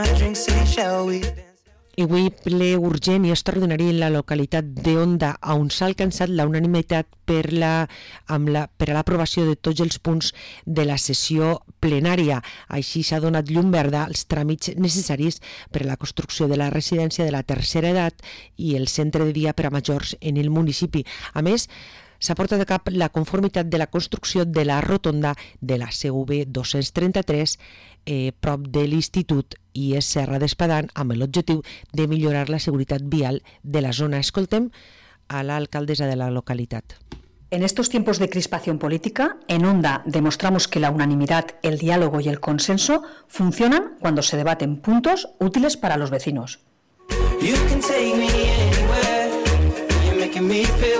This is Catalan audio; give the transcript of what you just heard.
I avui ple urgent i extraordinari en la localitat d'Onda, on s'ha alcançat la unanimitat per a l'aprovació de tots els punts de la sessió plenària. Així s'ha donat llum verda als tràmits necessaris per a la construcció de la residència de la tercera edat i el centre de dia per a majors en el municipi. A més, s'ha portat a cap la conformitat de la construcció de la rotonda de la CV 233 prop de l'Institut i és Serra d'Espadán amb l'objectiu de millorar la seguretat vial de la zona. Escoltem a la alcaldesa de la localitat. En estos tiempos de crispación política, en Onda demostramos que la unanimidad, el diálogo y el consenso funcionan cuando se debaten puntos útiles para los vecinos.